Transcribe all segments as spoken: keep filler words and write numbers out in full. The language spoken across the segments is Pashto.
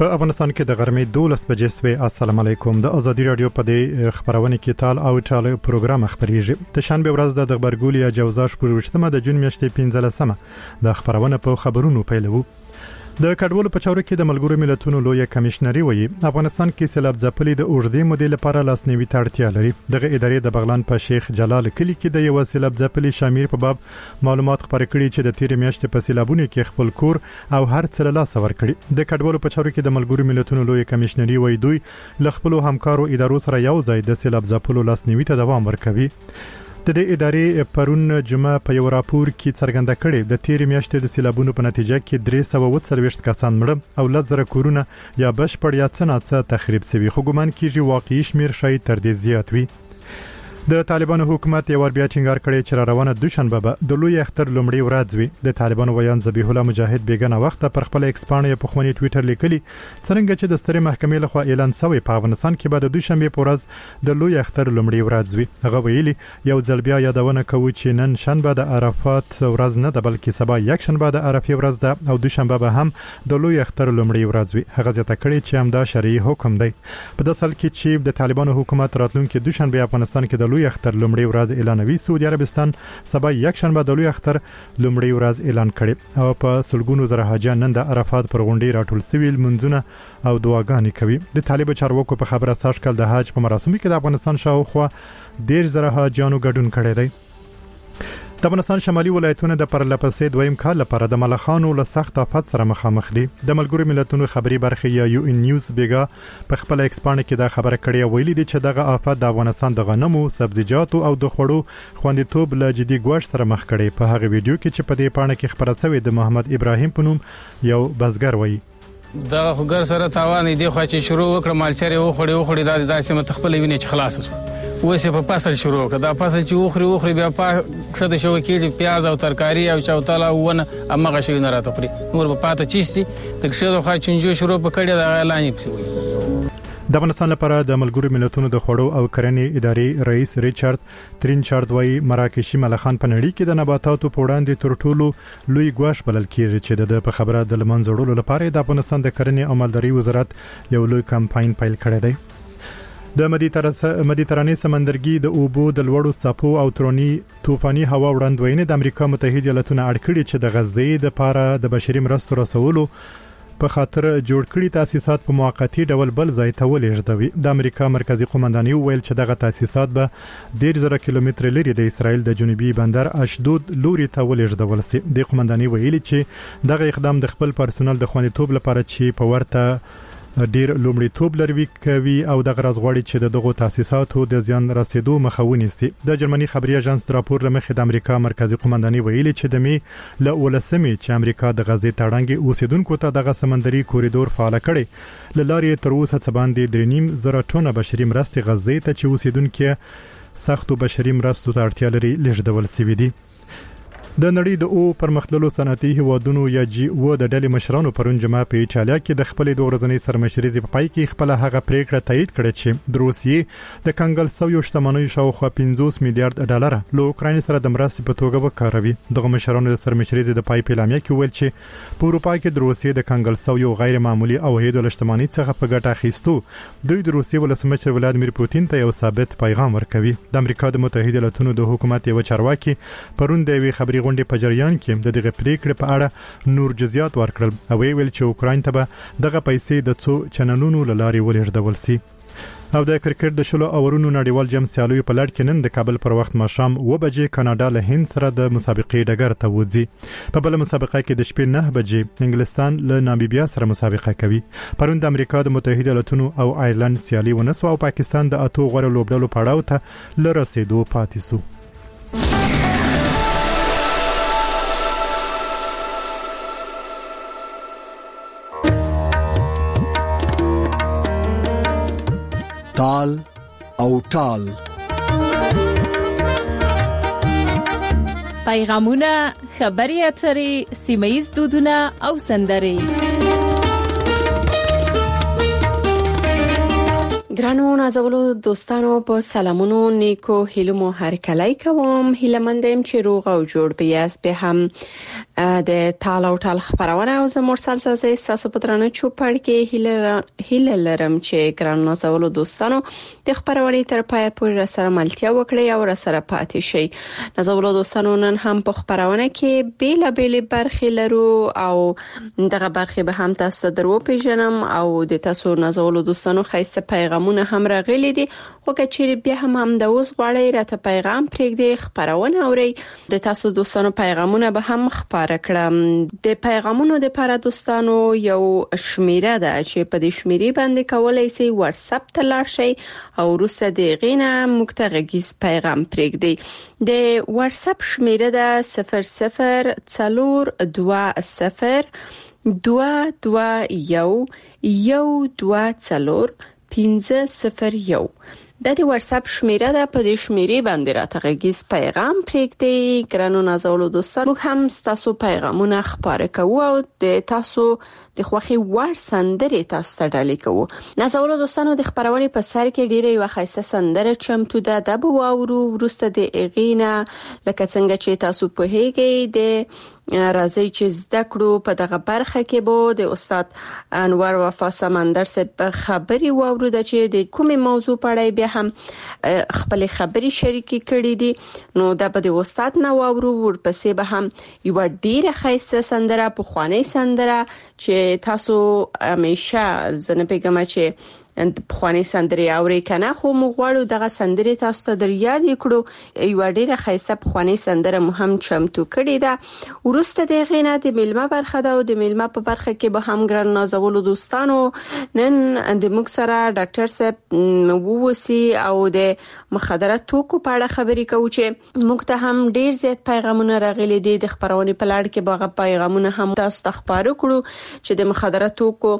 په افغانستان کې د غرمې دولس بجې سوي. السلام علیکم. د ازادي رادیو په دې خبرونه کې تال او ټال پروګرام خبريږي. د شنبه ورځ د خبرګولیا جوزاش پروشتمه د جون میاشتې پنځلسمه د خبرونه په خبرونو پیلو. د کډوالو په چارو کې د ملګرو ملتونو لوی کمشنري وایي افغانستان کې سیلاب ځپلې د اوږدې مودې لپاره لاسنیوي ته اړتیا لري. دغه ادارې د بغلان په شیخ جلال کلی کې د یو سیلاب ځپلې شامیر په باب معلومات خبرې کړي چې د تیر میاشتې په سیلابونو کې خپل کور او هر څه له لاسه ورکړي. د کډوالو په چارو کې د ملګرو ملتونو لوی کمشنري وایي دوی ل خپل همکارو ادارو سره یو ځای د سیلاب ځپلو لاسنیوي ته دوام ورکوي. د دې ادارې پرون جمعه په یو راپور کې څرګنده کړې د تیر میاشتې د سیلابونو په نتیجه کې درې سوه اووه څلوېښت کسان مړه او لزر کورونه یا بشپړ یا څه ناڅه تخریب شوي، خو ګومان کیږي واقعي شمیر شاید تر دې زیات وي. د طالبانو حکومت یو ور بیا ټینګار کړی چې روانه دوشنبه به د لوی اختر لومړی ورځ وي. د طالبانو ویان ذبیح الله مجاهد بیګنه وخت پر خپل ایکس باندې په خواني ټوئیټر لیکلي څنګه چې د سترې محکمې لخوا اعلان شوی په افغانستان کې به د دوشنبه په ورځ د لوی اختر لومړی ورځ وي. هغه ویلي یو ځل بیا یادونه کوي چې نن شنبه د عرفات ورځ نه ده بلکې سبا یک شنبه د عرفه ورځ ده او دوشنبه به هم د لوی اختر لومړی ورځ وي. هغه ځکه کړی چې همدا شرعي حکم دی. په داسې حال کې چې د طالبانو حکومت راتلونکي دوشنبه افغانستان کې د لوی اختر لومړی ورځ اعلانوي، سعودي عربستان سبا یک شنبه د لوی اختر لومړی ورځ اعلان کړي او په سلګونو زره حاجیان نن د عرفات پر غونډې راټول شوي منځونه او دعاګانې کوي. د طالب چارواکو په خبره ساش کال د حج په مراسمو کې د افغانستان شاوخوا ډیر زره حاجیانو ګډون کړی دی. د افغانستان شمالي ولایتونه د پرلپسې دویم کال لپاره د ملخانو له سخت آفت سره مخامخ دي. د ملګرو ملتونو خبري برخه یا یو ان نیوز بیګا په خپل ایکس باندې کې دا خبره کړې او ویلي دي چې دغه آفت د افغانستان د غنمو، سبزیجاتو او د خوړو خوندیتوب له جدي ګواښ سره مخ کړي. په هغه ویډیو کې چې په دې باندې کې خبره شوې د محمد ابراهیم په نوم یو بزګر وایي دا خوګر سره تاوان دی خو چې شروع وکړه مالچره وخړې وخړې دا داسې متخپل ویني چې خلاص شو. وسه په فصل شروع کړه دا فصل چې وخري وخري بیا په شته شو کې پیاز او ترکاری او شوتاله ونه امغه شي نه راته پري نور په پاته چیسي د ښه خو چنجو شروع پکړه دا اعلان یې. د افغانستان لپاره د ملګرو ملتونو د خوړو او کرنې ادارې رئیس ریچارډ ترینچارد وايي مراکشي ملخان په نړۍ کې د نباتاتو په وړاندې تر ټولو لوی ګواښ بلل کیږي چې د په خبره د لمنځړولو لپاره د افغانستان د کرنې او مالداري وزارت یو لوی کمپاین پیل کړی دی. د مدیترانې سمندرګي د اوبو د لوړو څپو او ترونی طوفاني هوا وړاندوینه د امریکا متحده ایالاتونو اړکړي چې د غزې د لپاره د بشري مرستو رسولو په خاطر جوړ کړي تاسیسات په موقتی ډول بل ځای ته ولېږدوي. د امریکا مرکزی قومنداني ویل چې دغه تاسیسات به ډیر زره کیلومتر لري د اسرائیل د جنوبي بندر اشدود لوري ته ولېږدول شي. د قومنداني ویلي چې دغه اقدام د خپل پرسونل د خوندیتوب لپاره چې په ورته ډیر لومړیتوب لري کوي او د غرض غوړي چې د دغه تاسیساتو د زیان رسیدو مخه ونیسي. د جرمني خبري اژانس راپور لمخې د امریکا مرکزی قومنداني ویلي چې د می له ولسمي چې امریکا د غزې تړانګي اوسیدونکو ته دغه سمندري کوریډور فعال کړي لارې تر اوسه څه باندې درې نیم زره ټنه بشري مرستې غزې ته چې اوسیدونکو سختو بشري مرستو ته اړتیا لري لېږدول شوي دي. د نړۍ د او پرمختللو صنعتي هیوادونو یا جی او د ډلې مشرانو پرون جمعه په ایټالیا کې د خپل د ورځنۍ سرمشرۍ په پای کې خپل هغه پریکړه تایید کړې چې د روسیې د کنګل سویو شتمنۍ شاوخوا پنځوس میلیارډ ډالر له اوکرين سره د مرستې په توګه وکاروي. دغه مشرانو د سرمشرۍ د پای په اعلامیه کې ویل چې په اروپا کې د روسیې د کنګل سویو غیر معمولی او هیدو شتمنۍ څخه په ګټه اخیستو دوی د روسیې ولسمشر ولادمیر پوتین ته یو ثابت پیغام ورکوي. د امریکا د متحده ایالاتونو د حکومت یو چارواکي پرون د وی خبري غونډې په جریان کې د دغه پریکړې په اړه نور جزئیات ورکړل او ویل چې اوکرين ته به دغه پیسې د څو چنلونو لارې ولېږدول شي. او د کرکټ د شلو اورونو نړیوال جام سیالیو په لړ کې نن د کابل پر وخت ماښام اوه بجې کاناډا له هند سره د مسابقې ډګر ته وځي. په بل مسابقه کې د شپې نه بجې انګلستان له نامبیا سره مسابقه کوي. پرون د امریکا د متحده ایالاتونو او آیرلند سیالي ونسو او پاکستان د اتو غوړ لوبډلو پړاو ته لرسېدو پاتې شو. تال او ټال پیغامونه، خبري اترې، سیمه‌ییز دودونه او سندرې. ګرانو نازولو دوستانو په سلامونو نیکو هیلو مو هر کله کوم هیله مندم چې روغ او جوړ بیاست. به هم د تال او ټال خبرونه او زموږ سلسله تاسو په ترانه چوپړ کې هیله هیله لرم چې ګران نازولو دوستانو د خبرونه تر پای پورې سره ملتیا وکړي او سره پاتې شي. نازولو دوستانو نن هم په خبرونه کې بیل بیل برخې لرو او دغه برخې به هم تاسو درو پیژنم او د تاسو نازولو دوستانو خاصه پیغامونه هم راغلي دي. خو کچېری بیا هم هم د اوس غواړي راته پیغام پرېږدي خبرونه اوري د تاسو دوستانو پیغامونه به هم خبره کړم. د پیغامونو د لپاره دوستانو یو شمیره ده چې په دې شمیرې باندې کولای شئ واتس اپ ته لاړ شئ او وروسته د غینه مکتغیز پیغام پرېږدي. د واتس اپ شمیره ده صفر صفر څلور دوه صفر دوه دوه یو یو دوه څلور پنځه صفر یو. د دې واتس اپ شمیره ده. په دې شمیرې باندې راته غږیز پیغام پرېږدئ. ګرانو نازولو دوستانو موږ هم تاسو پیغامونه خبره کوو او د تاسو د خوخي ور سندرې تاسو ته ډالې کوو. نازولو دوستانو د خبرونه په سر کې ډیره یو خاصه سندره چمتو ده د بو اورو ورسته د اغینا لکه څنګه چې تاسو په هیګي د راځي چې زده کړو په دغه برخه کې بو د استاد انور وفا سمندر سره خبري واورو د چې د کومه موضوع په اړه به هم خپل خبري شریکي کړې دي نو د په د استاد نو واورو ورپسې به هم یو ډیره خاصه سندره په خواني سندره چې تاسو همیشه زنه پیغام چې ان خواني سندري اوري کنه خو موږ غواړو دغه سندري تاسو ته در یاد کړو. یو ډیره خاصه خواني سندره مهم چمتو کړی ده. ورسته د غینه د میلمه برخه ده او د میلمه په برخه کې به هم ګران نازولو دوستانو نن د موږ سره ډاکټر صاحب ووسی او د مخدرات توکو په اړه خبرې کوي چې موږ ته هم ډیر زیات پیغامونه راغلي دي. د خبرونه په لړ کې باغه پیغامونه هم تاسو ته خبرو کړو چې د مخدرات توکو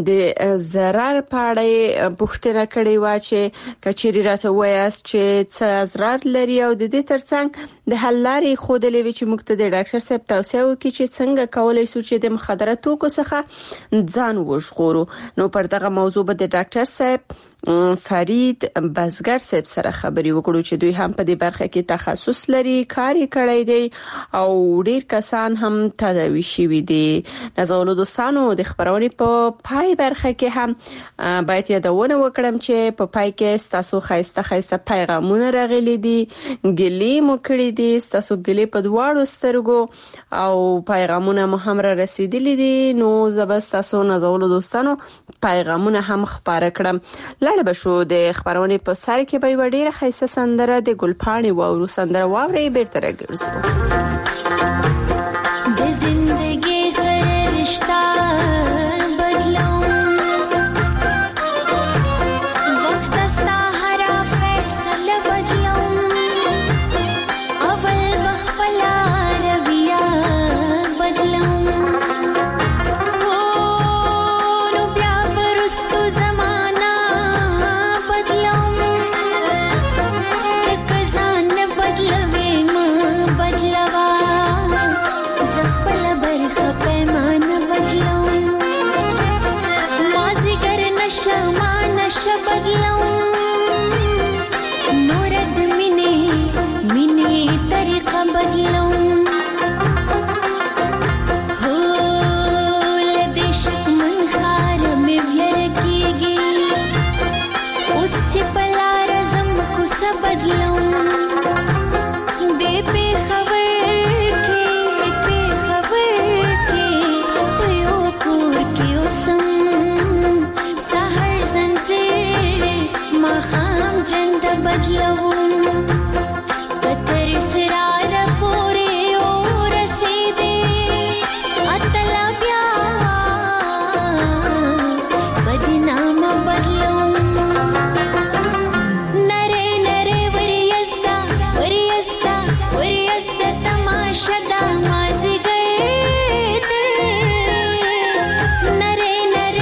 د zarar په اړه پوښتنه کړې و چې کچېری راته وایاست چې څه ضرر لري او د دې ترڅنګ د حل لارې خودلې چې موږ ته د ډاکټر صاحب توصیه وکړي چې څنګه کولای شو چې د مخدرات توکو څخه ځان وژغورو. نو پر دغه موضوع به د ډاکټر صاحب فرید بزګر صاحب سره خبري وکړو چې دوی هم په دې برخه کې تخصص لري کار کړی دی او ډیر کسان هم تداوي شوي دي. نازولو دوستانو د خبرونه په پای برخه کې هم باید یادونه وکړم چې په پای کې تاسو خاصه خاصه پیغامونه راغلي دي ګلې مو کړی دي تاسو ګلې په دواړو سترګو او پیغامونه مو هم را رسیدلي دي. نو زبست تاسو نازولو دوستانو پیغامونه هم خبره کړم. لړ بشو د خبرونه په سر کې به وړي خاصه سندره د ګلپاڼي وورو سندره واوري بیرته راګرځو. د زندګي سره رشتہ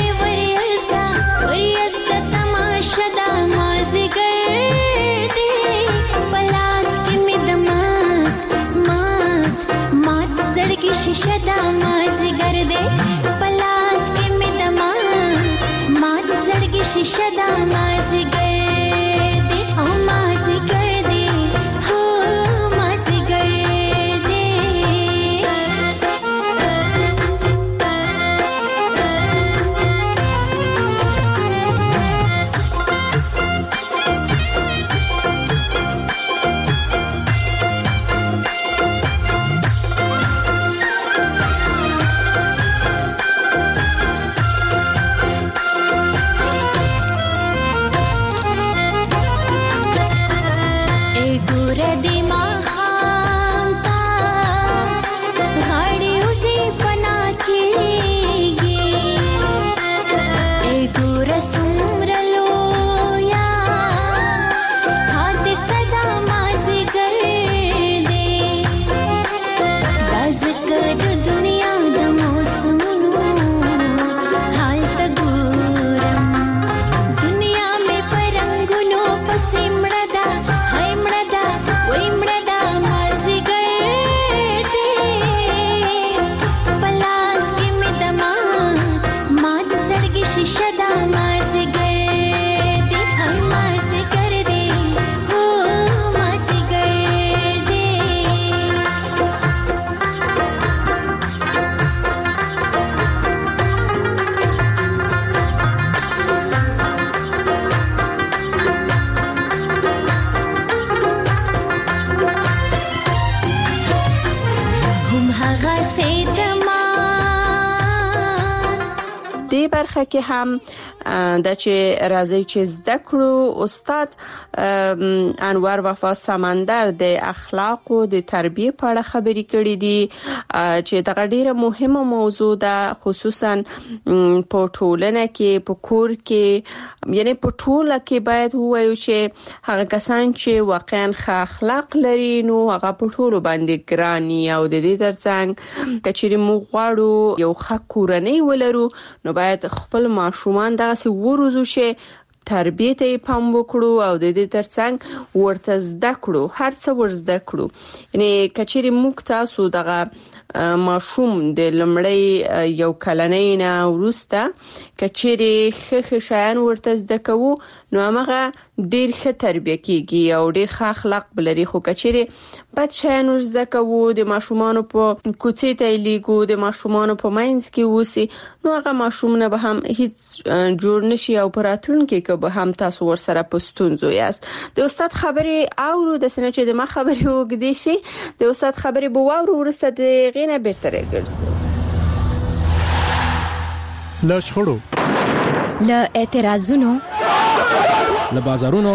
Mazigar هغه سیدما دې برخه کې هم د چې راځي چې زده کړو استاد انور وفا سمندر د اخلاق او د تربیه په اړه خبرې کړې دي چې دا ډیره مهمه موضوع ده خصوصا په ټولنه کې په کور کې یعنی په ټوله کې باید وایو چې هغه کسان چې واقعا ښه اخلاق لري نو هغه په ټولو باندې ګراني او د دې ترڅنګ کچېرې موږ غواړو یو ښه کورنۍ ولرو نو باید خپل ماشومان د سی وروزو چې تربیه ته پام وکړو او د دې ترڅنګ ورته زده کړو هر څه ورزده کړو یعنی کچېرې موږ تاسو دغه ماشوم د لمړی یو کلنۍ نه ورسته کچېرې ښه شایان ورته زده کوو نو هغه ډیر ښه تربیه کیږي او ډیر ښه اخلاق بلري خو کچېرې بد شایان ورزده کوو د ماشومان په کوڅې ته لیګو د ماشومان په ماینز کې وسی نو هغه ماشوم نه به هم هیڅ جوړ نشي او پراتون کې که به هم تاسو ورسره پستونځو یاست د استاد خبرې اورو د سنه چې د ما خبرې وګدي شي د استاد خبرې به واورو ورسته د غینه بهتره ګرځو لا شخړو لا اعتراضونو له بازارونو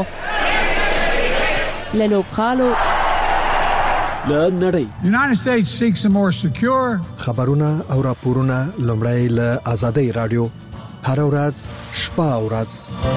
له لوبخالو له نړۍ United States seeks a more secure خبرونه او راپورونه لومړی له آزادۍ رادیو هر ورځ شپه او ورځ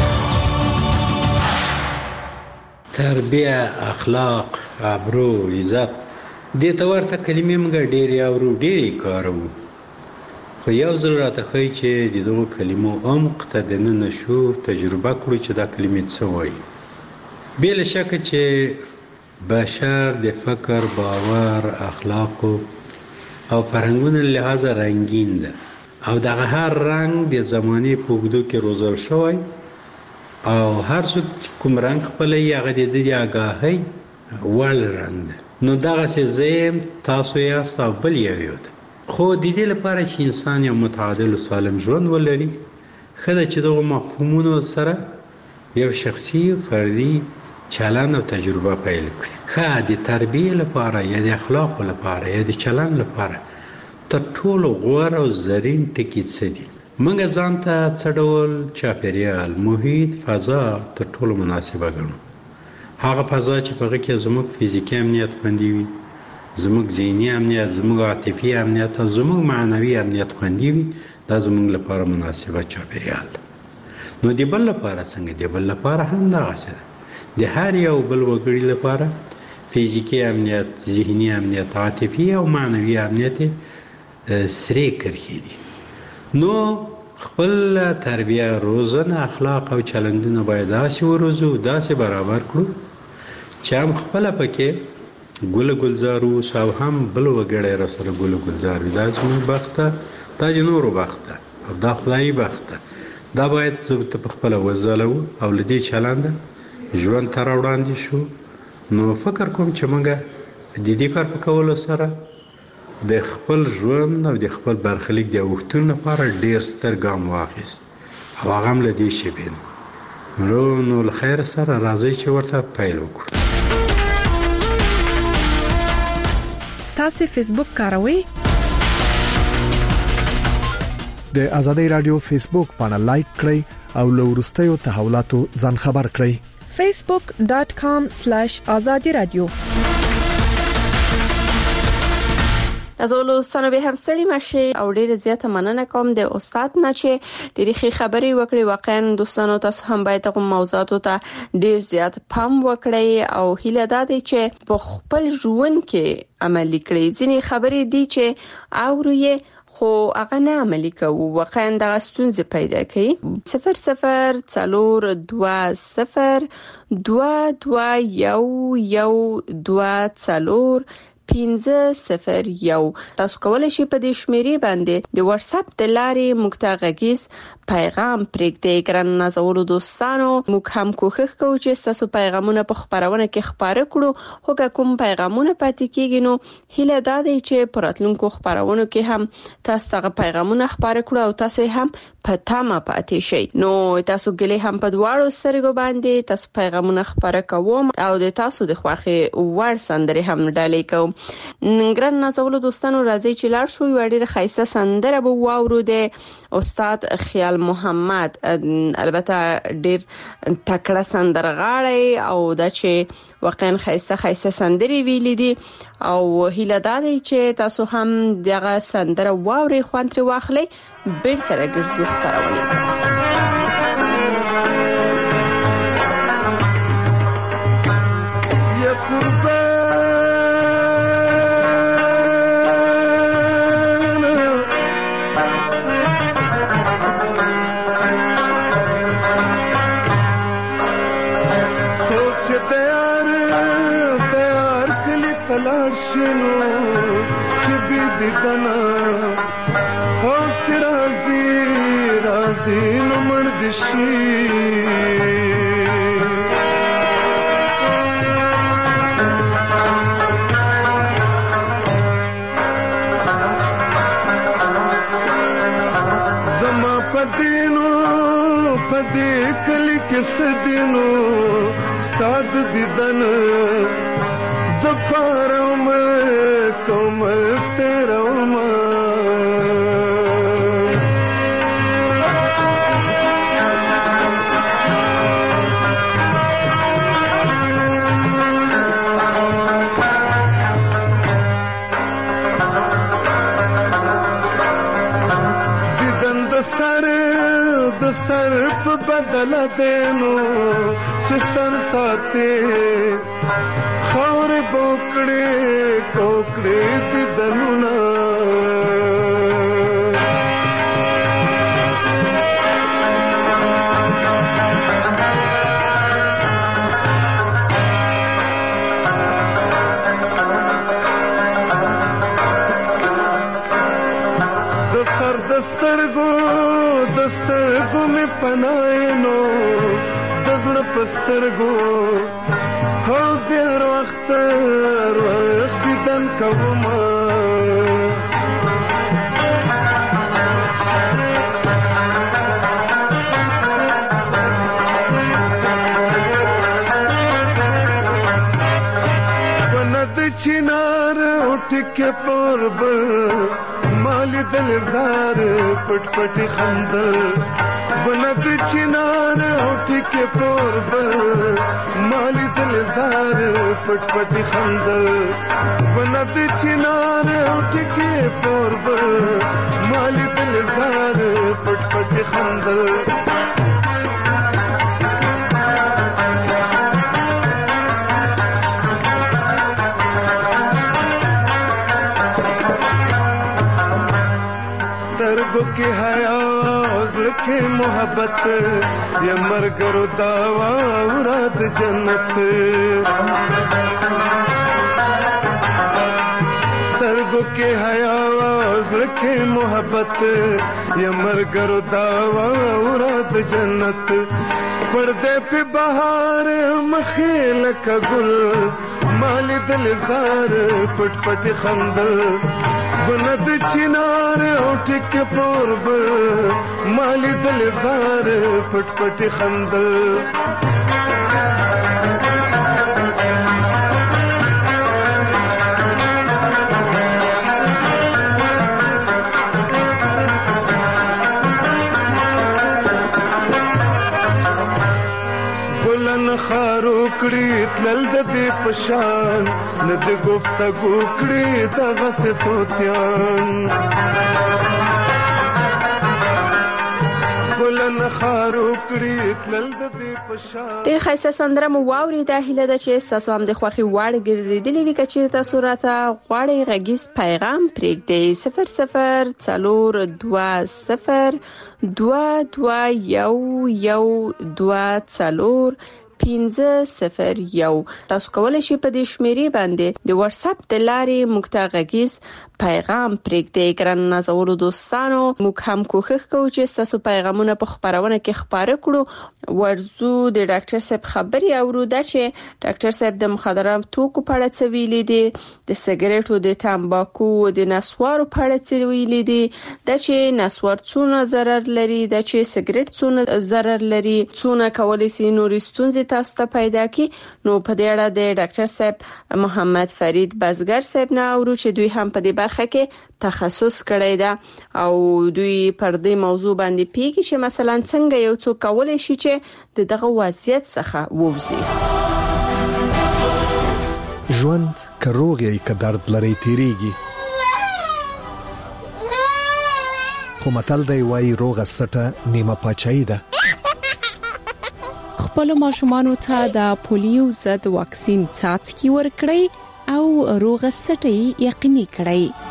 تربیه اخلاق ابرو عزت دې ته ورته کلمې موږ ډېری اورو ډېری کارو خو یو ځل راته ښایي چې د دغو کلمو عمق ته دننه شو تجربه کړو چې دا کلمې څه وایي بې له شکه چې بشر د فکر باور اخلاق او فرهنګونو له لحاظه رنگین ده او دغه هر رنگ د زمانې په اوږدو کې روزل شوی او هر څوک چې کوم رنگ خپلوي هغه د دې آګاهۍ وړ رنګ ده نو دغسې زه یم تاسو یاست او بل یو یو ده خو د دې لپاره چې انسان یو متعادل او سالم ژوند ولري ښه ده چې دغو مفهومونو سره یو شخصي فردي چلند او تجربه پیل کړي ښه د تربیې لپاره یا د اخلاقو لپاره یا د چلند لپاره تر ټولو غوره او زرین ټکي څه دي موږ ځان ته څه ډول چاپیریال محیط فضا تر ټولو مناسبه ګڼو هغه فضا چې په هغه کې زموږ فزیکي امنیت خوندي وي زموږ ذهني امنیت زموږ عاطفي امنیت او زموږ معنوي امنیت خوندي وي دا زموږ لپاره مناسبه چاپیریال ده نو د بل لپاره څنګه د بل لپاره هم دغسې ده د هر یو بل وګړي لپاره فزیکي امنیت ذهني امنیت عاطفي او معنوي امنیت سرې کرښې دي نو خپل تربیه روزنه اخلاق او چلندونه باید داسې وروزو داسې برابر کړو چې هم خپله پکې ګل ګلزار اوس او هم بل وګړی را سره ګل ګلزار وي دا زموږ بخت ده دا د نورو بخت ده او دا خدایي بخت ده دا باید زه ته په خپله وځلو او له دې چلنده ژوند ته راوړاندې شو نو فکر کوم چې موږ د دې کار په کولو سره د خپل ژوند او د خپل برخلیک د اوښتون لپاره ډېر ستر ګام واخیست او هغه هم له دې شیبې نه نو له خیره سره راځئ چې ورته پیل وکړو تاسو فیسبوک کاروئ د آزادۍ رادیو فیسبوک باندې لایک کړئ او له وروستیو تحولاتو ځان خبر کړئ facebook dot com slash azadi radio ازولو ستنو به هم ستړي مشي او ډېر زیاته مننه کوم د استاد نه چې ډېری خبرې وکړي واقعا دوستانو تاسو هم باید کوم موضوعاتو ته ډېر زیات پام وکړئ او هیله ده چې په خپل ژوند کې عملي کړئ ځینې خبرې دي چې اوري خو هغه نه عملي کوو واقعا د ستونزې پیدا کوي صفر صفر څلور دوه صفر دوه دوه یو یو دوه څلور پنځه صفر یو تاسو کولای شئ په دې شمیرې باندې د واتس اپ د لارې مکتاغیز پیغام پرېږدئ ګران نازولو دوستانو موږ هم کوښښ کوو چې تاسو پیغامونه په خبرونه کې خبره کړو هغه کوم پیغامونه پاتې کیږي نو هیله ده چې په راتلونکو خبرونو کې هم تاسو هغه پیغامونه خبره کړو او تاسو هم په تمه پاتې شئ نو تاسو ګلې هم په دواړو سترګو باندې تاسو پیغامونه خبره کوم او د تاسو د خوښې ور سندري هم ډالې کوم ننګران نازولو دوستانو راځي چې لاړ شو یو ډېر خاصه سندره به واورو د استاد خیال محمد البته ډېر تکړه سندرغاړی او دا چې واقعا خاصه خاصه سندري ویلې دي او هیله ده چې تاسو هم دغه سندره واوري خوان تر واخلي بیرته راګرځو خبرونه ته किसदिनो स्ताद दिदन दपारम कमल तेरा दिदन दसर दसर बदल देनो चसन साथे खौर बोकड़े कोकड़े दिदनुना दसर दस्तर गो दस्तर गो में पनायनो दजड़ पस्तर गो हो देर वक्त वक्त दन कवमा बनद चिनार उठ के पूर्व माली दलदार पटपटी खंदल बनद चिनार उठ के पूर्व माली दलदार पटपटी खंदल बनद चिनार उठ के पूर्व माली दलदार पटपटी खंदल के हया के मोहब्बत ये मर करो दावा उराद जन्नत सरगो के हया के मोहब्बत ये मर करो दावा उराद जन्नत पर्दे पे बहार मखील का गुल माली दलजार पटपट खंदल बनद चिनार उठ के पूर्व माली दलजार पटपट खंदल खारोकड़ी तलल दे पशान नद गुफ्तगू कड़ी दगस तोत्यान बुलन खारोकड़ी तलल दे पशान ډېر خاصه سندره مو واوري د هیله د چې تاسو هم د خوخي واړ ګرځیدلی وی کچې تاسو راته غواړي غږیز پیغام پرېږدئ صفر صفر څلور دوه صفر دوه دوه یو یو دوه څلور پنځه صفر یو تاسو کولای شئ په دې شمیرې باندې د واتس اپ د لارې مکتاغیز پیغام پرېږدئ ګران نازولو دوستانو موږ هم کوښښ کوو چې تاسو پیغامونه په خبرونه کې خبره کړو ورزو د ډاکټر صاحب خبري اورو دا چې ډاکټر صاحب د مخدرات توکو په اړه څه ویلي دي د سیګریټو د تمباکو د نسوارو په اړه څه ویلي دي دا چې نسوار څونه ضرر لري دا چې سیګریټ څونه ضرر لري څونه کولای شي نورې ستونزې تاسو ته پیدا کی. نو په دې اړه د ډاکټر صاحب محمد فرید بزګر صاحب نه اورو چې دوی هم په دې برخه کې تخصص کړی دی او دوی پر دې موضوع باندې پیږي چې مثلا څنګه یو څوک کولای شي چې دغه وضعیت څخه ووځي. ژوند که روغ یې که درد لري تیریږي، خو متل دی وایي روغه سټه نیمه پاچاهي ده. خپل ماشومانو ته د پولیو ضد واکسین څاڅکي ورکړئ او روغه سټه یقیني کړئ.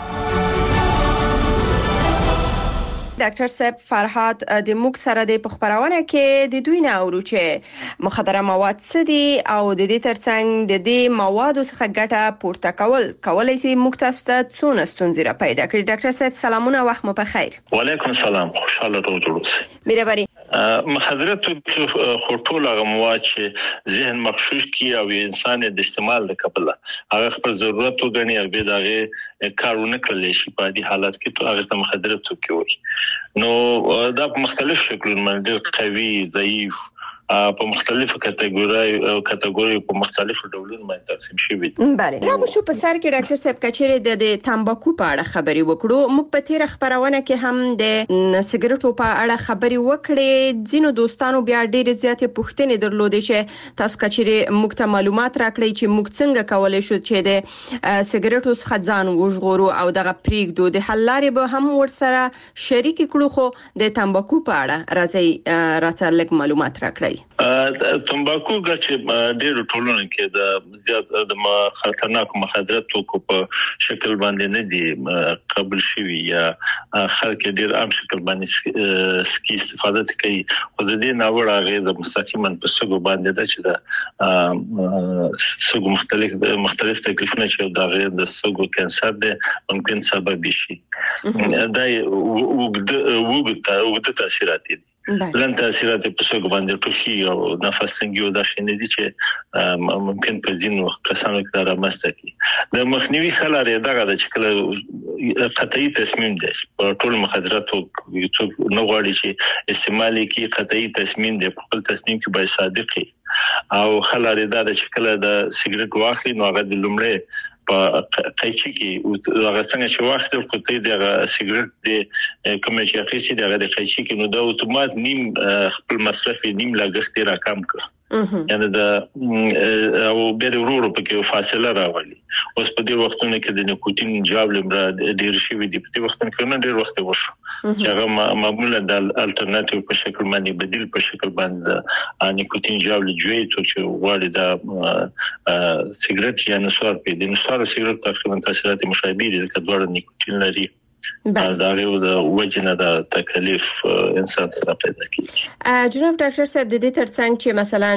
ډاکټر صاحب فرهاد د موږ سره د خبرونه کې د دوی نه اورو چې مخدره مواد څه دي او د دې ترڅنګ د دې موادو څخه ګټه پورته کول کولای شي موږ تاسو ته څونه ستونزې را پیدا کړي. ډاکټر صاحب سلامونه، وخت مو په خیر. وعلیکم السلام، خوشاله اوسئ. مهرباني. مخدره خو ټول هغه مواد چې ذهن مغشوش کی او انسان د استعمال د قبله هغه خپل ضرورت وګڼي او به دغه کارونه کړل شي په دې حالت کې ته هغه ته مخدره توکي. نو دا په مختلف شکلونو باندې قوي، ضعیف، په مختلفو کټګوري او کټګوري په مختلفو ډولونو باندې تقسیم شوی دي. بله، راو شو په سر کې ډاکټر صاحب کچېره د د تمباکو په اړه خبري وکړو. موږ په تیر خبرونه کې هم د سیګریټو په اړه خبري وکړې. ځینو دوستانو بیا ډېر زیاتې پوښتنې درلودې چې تاسو کچېره موږ ته معلومات راکړئ چې موږ څنګه کولای شو چې د سیګریټو څخه ځان وژغورو او دغه پریږدو. د حل لارې به هم ورسره شریک کړو، خو د تمباکو په اړه راځي راته لږ معلومات راکړئ. تمباکو چې ډېر ټولونه کې د زیات د خطرناک مخدره توکو په شکل باندې نه دي قبول شوی یا خلک ډېر عام شکل باندې سکی استفاده کوي. او د دې ناوړه غیر مستقیما په سګو باندې د چې د سګو مختلف مختلف تکلیفونه چې د غیر د سګو کانسر ده ممکن سبب شي. دا وګړه وګړه تاثیرات دي. لن تاثیرات په سګو باندې ټوخي او نفس څنګه دا شنه دي چې ممکن په ځینو کسانو کې رامسته کی. د مخنیوي خلاره دغه د چکل قطعي تصمیم دی په ټول مخدراتو یو نو غواړي چې استعمال کی قطعي تصمیم دی په خپل تصمیم کې به صادقي او خلاره دا د چکل د سیګریټ واخلي نو هغه د لومړی په قیچی کې او هغه څنګه چې وخت په ته د سیګریټ د کوم چې اخیسي د هغه قیچی کې نو د اتومات نیم خپل مصرف نیم لګښت را کم کړ. یعنی دا او بیر ورو په کې فاصله راولي. اوس په دې وختونو کې د نیکوتین جابل را ډیر شي وي په دې وختونو کې نه ډیر وخت وشو چې هغه معمولا د الټرناتیو په شکل باندې بدیل په شکل باندې نیکوتین جابل جوړي چې غواړي د سیګریټ یا نسوار په دې نسوار سیګریټ تقریبا تاثیرات مشابه دي چې دوه نیکوتین لري. دا یو د وجنه د تکلیف انسان ته پیدا کیږي. جناب ډاکټر صاحب د دې ترڅنګ چې مثلا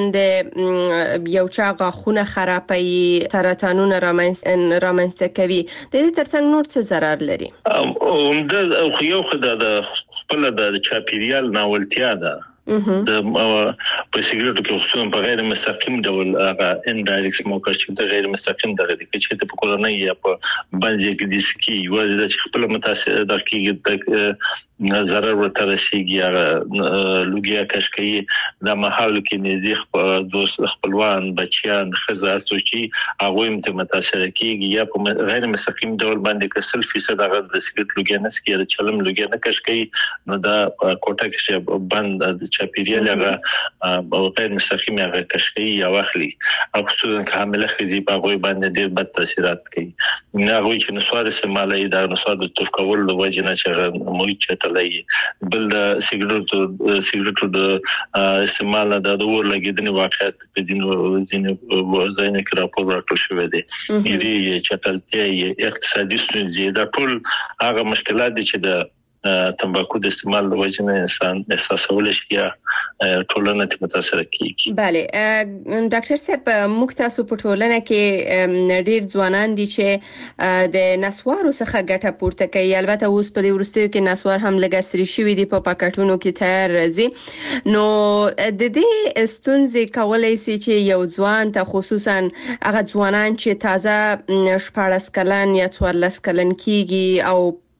د یو چا غاښونه خرابوي، سرطانونه رامنځته کوي، د دې ترڅنګ نور څه ضرر لري؟ عمده خو یو خدای د خپل د چاپیریال ناولتیا ده. د په سیګریټو کې خصوصا په غیر مستقیم ډول هغه انډایرکټ سموکر چې د غیر مستقیم دغه د چې په کورنۍ یا په باندې کې د سکی وایي چې خپل متاثر د کېږي ضرر ورته رسیږي هغه لوګیا کش کوي د محل کې نزدیک دوست خپلوان بچیان خزر توچی هغه هم ته متاثر کېږي یا په غیر مستقیم ډول باندې کې سل فیصد هغه د سیګریټ لوګیا نه سکي چلم لوګیا نه کش کوي نو دا کوټه کې بند چاپیریال هغه غیر مستقیم هغه کش کوي یا واخلي او خصوصا حامله خزي په غوي باندې ډېر بد تاثیرات کوي. نه غوي چې نسوار استعمالي دا نسوار د تفکول د وجه نه چې موږ بل د سیګریټو سیګریټو د استعمال د دور لګیدنې واقعیت په ځینو ځینو ځینو کې راپور ورکړل شوی دی. یی چې تلته اقتصادي ستونزې دا ټول هغه مشکلات دي چې د تمباکو د استعمال د وجه نه انسان احساسول شي یا ټولنه ته متاثر کیږي. بله ډاکټر صاحب موږ تاسو په ټولنه کې ډیر ځوانان دي چې د نسوارو څخه ګټه پورته کوي. البته اوس په دې ورستیو کې نسوار هم لګسري شوی دی په پاکټونو کې تیار راځي. نو د دې ستونزې کولای شي چې یو ځوان ته خصوصا هغه ځوانان چې تازه شپږ کلن یا څوارلس کلن کیږي او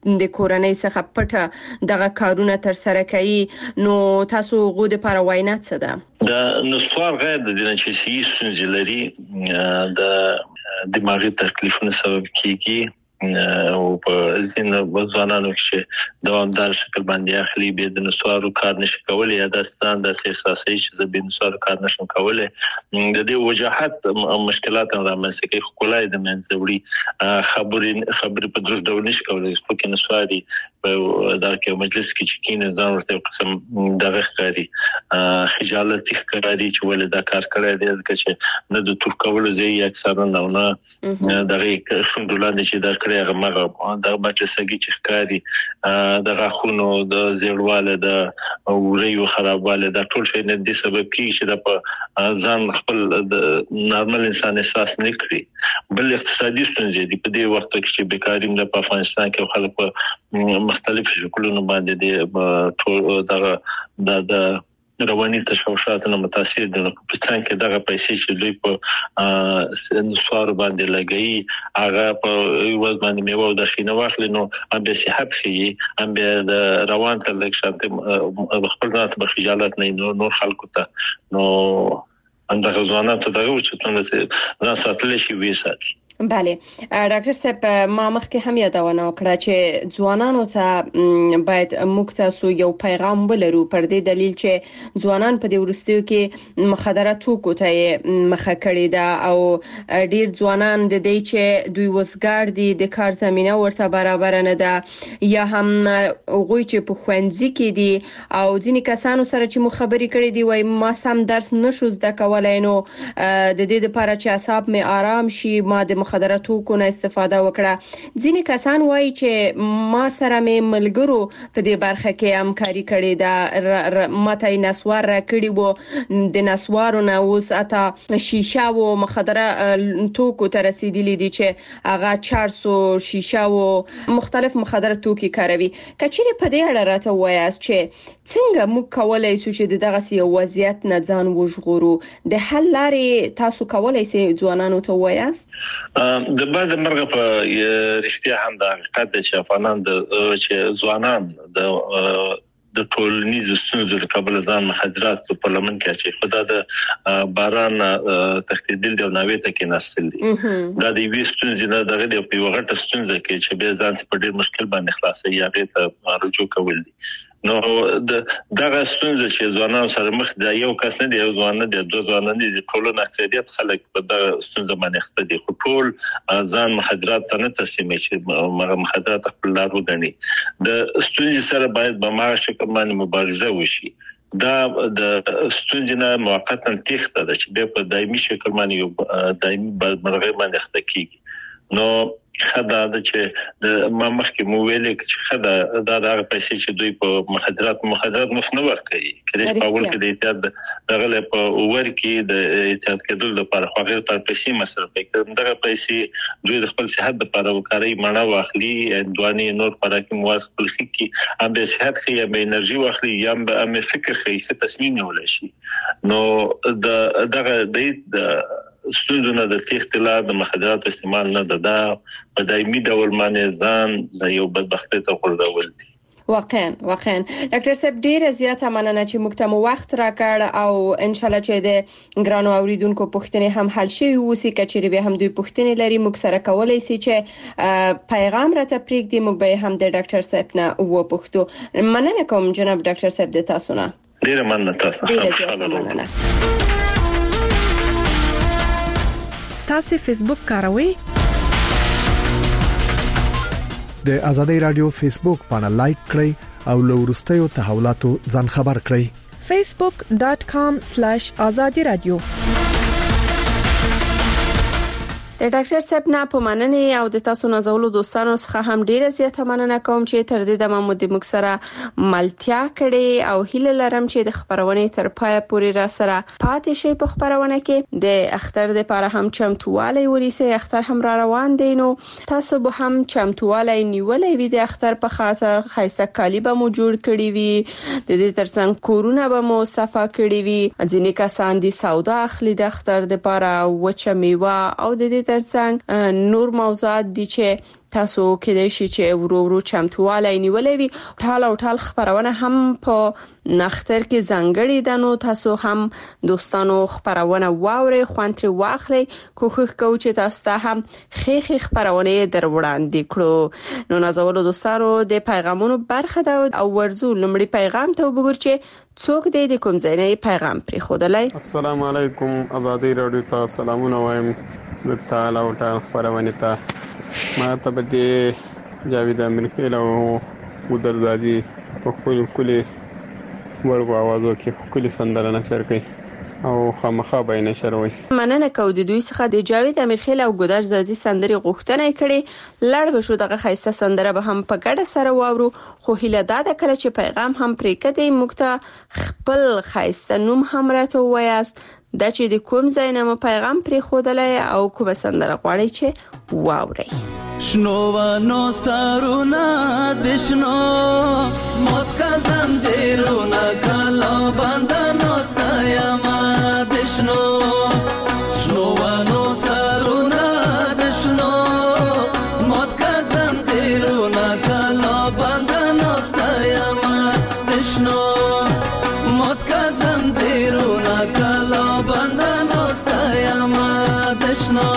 د کورنۍ څخه پټه دغه کارونه تر سره کوي نو تاسو غو د لپاره وینا څه ده د نسوار غیر د جنسي ستونزې لري د دماغي تکلیفونو سبب کیږي او په ځینو ځوانانو کې دوامدار شکل باندې اخلي به د نسوارو کار نشي کولای یا د ستان د احساسي چې د نسوارو کار نشم کولای د دې وجاهت مشکلات رامنځته کوي خلای د منځوري خبرې خبرې په درست ډول نشي کولای خو کې نسواري په دا کې مجلس کې چې کینې ځان ورته قسم دغه ښکاری خجالت ښکاری چې ولې دا کار کړی دی چې نه د تور کولو ځای اکثرا نه دغه شوندولان چې دا کړی هغه مغه د مجلسګي چې ښکاری دغه خونو د زیړواله د وریو خرابواله د ټول شي نه د سبب کیږي چې د په ځان خپل د نارمل انسان احساس نه کړی بل اقتصادي ستونزې دي په دې وخت کې چې بیکاری د افغانستان کې خلک په مختلف شکلونو باندې د ټول د د رواني تشوشاتو متاثر دي نو په څنګه کې دغه پیسې چې دوی په نسوار باندې لګي هغه په یو باندې میوه د شینه واخلي نو هم به صحت خي هم به د روان تل شانته خپل ذات به خجالت نه نور خلکو ته نو اندغه ځوانان ته دغه چې څنګه ځان ساتل شي وې ساتي بله ډاکټر صاحب ما مخکې هم یادونه وکړه چې ځوانانو ته باید موږ تاسو یو پیغام ولرو پر دې دلیل چې ځوانان په دې ورستیو کې مخدره توکو ته مخه کړی دا او ډیر ځوانان د دې چې دوی وسګار دي د کار زمينه ورته برابر نه ده یا هم غوي چې په خوندزي کې دي او ځینې کسانو سره چې مو خبرې کړې دي وای ما سم درس نشو زده کولای نو د دې لپاره چې اعصاب می آرام شي ما د مخدره توکو نه استفاده وکړه ځینې کسان وایي چې ما سره مې ملګرو په دې برخه کې همکاري کړې ده ماته نسوار را کړی وو د نسوارو نه اوس اته شیشه او مخدره توکو ته رسیدلی دي چې هغه چارسو شیشه او مختلف مخدره توکي کاروي کچېره په دې اړه راته وایاست چې څنګه موږ کولای شو چې دغه سی وضعیت نه ځان وژغورو د حل لارې تاسو کولای شئ ځوانانو ته وایاست د بعد مرغه په رښتیا هم د حقیقت چې افغانان د چې ځوانان د د ټولنیز ستونزو قبل ځان مخدرات په پارلمان کې چې خدا د باران تختیدل دی او ناوې ته کې نسل دي دا د وی ستونزې نه دغه د په وغټه ستونزه کې چې به ځان په ډیر مشکل باندې خلاصي یا ته رجوع کول دي نو د دغه ستونزه چې ځوانان سره مخ د یو کس نه دی یو ځوان نه دی دوه ځوانان دي ټولنه اکثریت خلک په دغه ستونزه باندې خپل دي خو ټول ځان مخدرات ته نه تسلیمي چې مخدرات خپل لارو غني د ستونزې سره باید به ما شکل باندې مبارزه وشي دا د ستونزې نه موقتا تخته ده چې په دایمي شکل باندې یو دایمي مرغه باندې خته کیږي نو خدا د چې د ما مخکې مو ویلې چې خدا دا د پیسې چې دوی په مخدرات مخدرات مفنور کوي کله په اول کې د احتیاط دغه په اور کې د احتیاط کېدل لپاره خو غیر پر پیسې مصرف کوي دغه پیسې دوی د خپل صحت لپاره وکړي مړه واخلي اندواني نور پراکې مواد خپل کې هم به صحت کې یا به انرژي واخلي یا به فکر کې څه تصمیم نیول شي نو د دغه د ستونزونه د تختلار د مخدرات استعمال نه ده په دایمي ډول باندې ځان د یو بدبختۍ ته ورغول دي واقعا واقعا ډاکټر صاحب ډیر زیاته مننه چې موږ ته وخت راکړ او ان شاء الله چې د ګرانو اوریدونکو پوښتنې هم حل شي او سې کچېری به هم دوی پوښتنې لري موږ سره کولای شي چې پیغام راته پریږدي موږ به هم د ډاکټر صاحب نه وپوښتو مننه کوم جناب ډاکټر صاحب د تاسو نه ډیر مننه تاسو ډیر زیاته مننه تاسو فیسبوک کاروئ د ازادي رادیو فیسبوک باندې لایک کړئ او لو ورستیو تحولاتو ځان خبر کړئ facebook dot com slash azadi radio د ډاکټر صاحب نه په مننه او د تاسو نازولو دوستانو څخه هم ډیره زیاته مننه کوم چې تر دې د مامو د مکسره ملتیا کړي او هیله لرم چې د خبرونه تر پای پورې را سره پاتې شي په خبرونه کې د اختر د لپاره هم چمتووالی ونیسي اختر هم را روان دي نو تاسو به هم چمتووالی نیولې وي د اختر په خاطر خاصه کالی به مو جوړ کړی وي د دې ترڅنګ کورونه به مو صفا کړی وي ځینې کسان دي سودا اخلي د اختر د لپاره وچه میوه او د دې ترڅنګ نور موضوعات دي چې تاسو کېدای شي چې ورو ورو چمتواله نیولې وي. ټال او ټال خبرونه هم په نختر کې ځانګړي ده، نو تاسو هم دوستانو خبرونه واوري، خوانتري واخلي. کوښښ کوو چې تاسو ته هم خېخي خبرونه در وړاندې کړو. نو نازولو دوستانو د پیغامونو برخه ده او ورزو لمړي پیغام ته وګورئ چې څوک دې د کوم ځای نه پیغام پرې خودلای. السلام علیکم، آزادی رادیو ته سلامونه وایم. د تعال او تعال خبرونه ته ما ته به د جاوید امرخیل او ودرزادي په خپل کلی ورغو आवाजو کې خپل سندره نشر کوي او خامخا به نشر وي. مننه کو د دوی څخه د جاوید امرخیل او ګودرزادي سندري غوښتنه کړي. لړ به شو دغه خاصه سندره به هم په ګډه سره واورو، خو هیله دا ده کله چې پیغام هم پرې کړي مکته خپل خاصه نوم هم راته وایاست، دا چې د کوم ځای نه پیغام پرې خودلای او کومه سندره غواړي چې واوري. شنو ونو سرونه د شنو موت کا زنجیرونه کلا بندنو ستایما د شنو شنو ونو سرونه د شنو موت کا زنجیرونه کلا بندنو ستایما د شنو موت کا زنجیرونه کلا بندنو ستایما د شنو.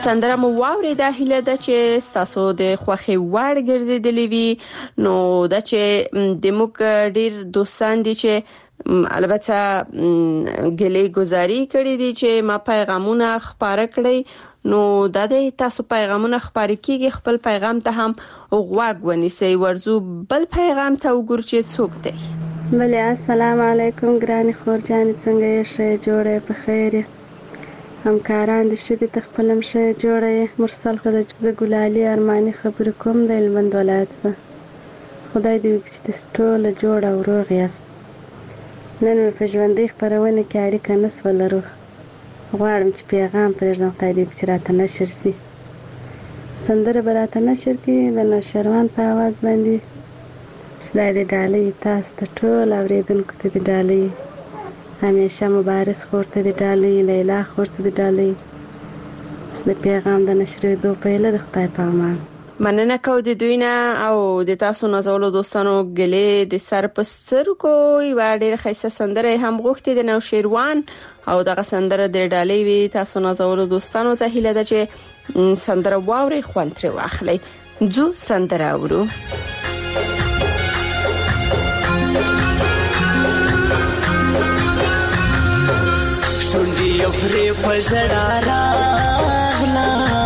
سندره مو واورېده. هیله ده چې تاسو د خوخي وړ ګرځېدلې وي. نو د چې د موږ ډیر دوستان دي چې البته ګلې گزاري کړې دي چې ما پیغامونه خبره کړې. نو د دې تاسو پیغامونه خبرې کیږي، خپل پیغام ته هم غوږ ونیسئ. ورزو بل پیغام ته وګور چې څوک دی. بله السلام علیکم ګرانی خورجان، څنګه یې؟ ښه جوړه په خیر همکاران د شدت خپلم ښه جوړه. مرسل خو د ګلالي ارماني خبر کوم د هلمند ولایت څخه. خدای دې وکړي چې ټول جوړ او روغ یاست. نن په ژوندۍ خبرونه کې اړیکه نسو لرو. غواړم چې پیغام پرېږدم خدای دې چې راته نشر سي. سندره به راته نشر کړي د نوشروان په اواز باندې. خدای دې ډالۍ تاسو ته ټول اورېدونکو ته دې ډالۍ، همیشه مبارز خور ته دې ډالۍ، لیلا خور ته دې ډالۍ. د پیغام د نشرېدو په هیله د خدای په امان. مننه کوم د دوی نه او د تاسو نازولو دوستانو. ګلې د سر په سترګو یو ډېر ښایسته سندره هم غوښتي د نوشیروان او دغه سندره د ډالۍ وی. تاسو نازولو دوستانو ته هیله ده چې سندره واوري، خوند ترې واخلئ. ځو سندره اورو. شونډې یې پرې په ژړا راغله،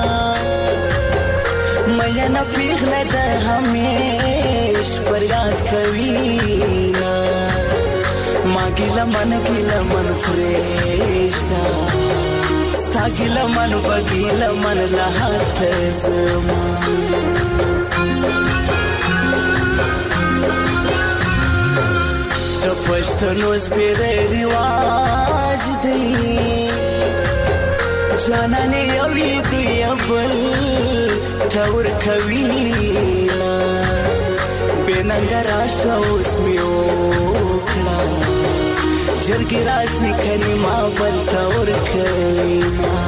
مینه پیغله د همیش پر یاد کوي. ما ګیله من ګیله من پرېږده، ستا ګیله من به ګیله من له هاته زما. د پښتنو زبېری رواج دی، جانانې یوې دوی بل تور کوي. بې ننګه راشه اوس مې وکړه، جرګې راځي کنې ما بل تور کوي.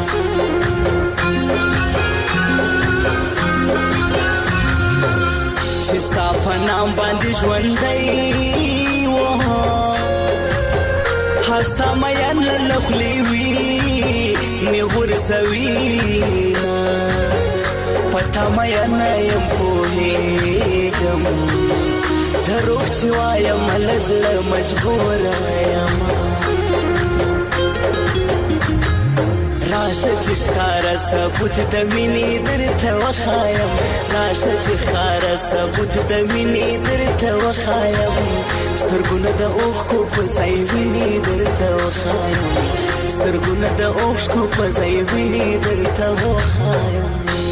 چې ستا په نام باندې ژوندی و، هستا مین له خولې وي مې غورځوي. پتا مین یم پوهېږم، دروغ چې وایم له زړه مجبوره یم. راشه چې ښکاره ثبوت د مینې درته وښایم، راشه چې ښکاره ثبوت د مینې درته وښایم. سترګونه د اوښکو په ځای وینې درته وښایم، سترګونه د اوښکو په ځای وینې درته وښایم.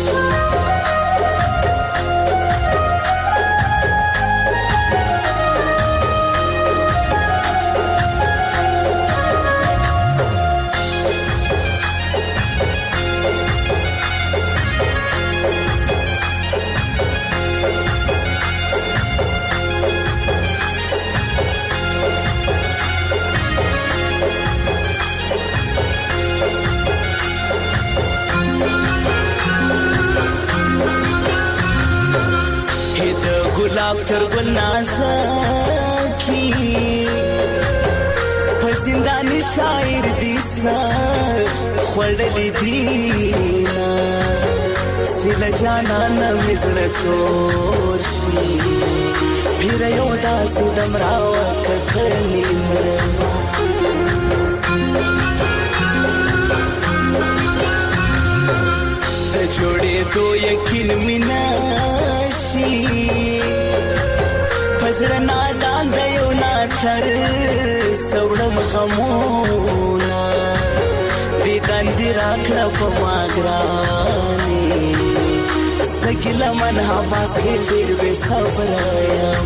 ګلاب تر ګل نازکي په زندان شاعر دي سر خوړلې دينا سیله جانان مزړه تور شي پیر یو داسې دمراوه ککلې مرما د جوړې دو یقین مینا شي پزړه نادان د یو ناتر سوړم غمونا دې دندې راکړه په ما ګرانې سګله من حواس کې زیر به صبر یم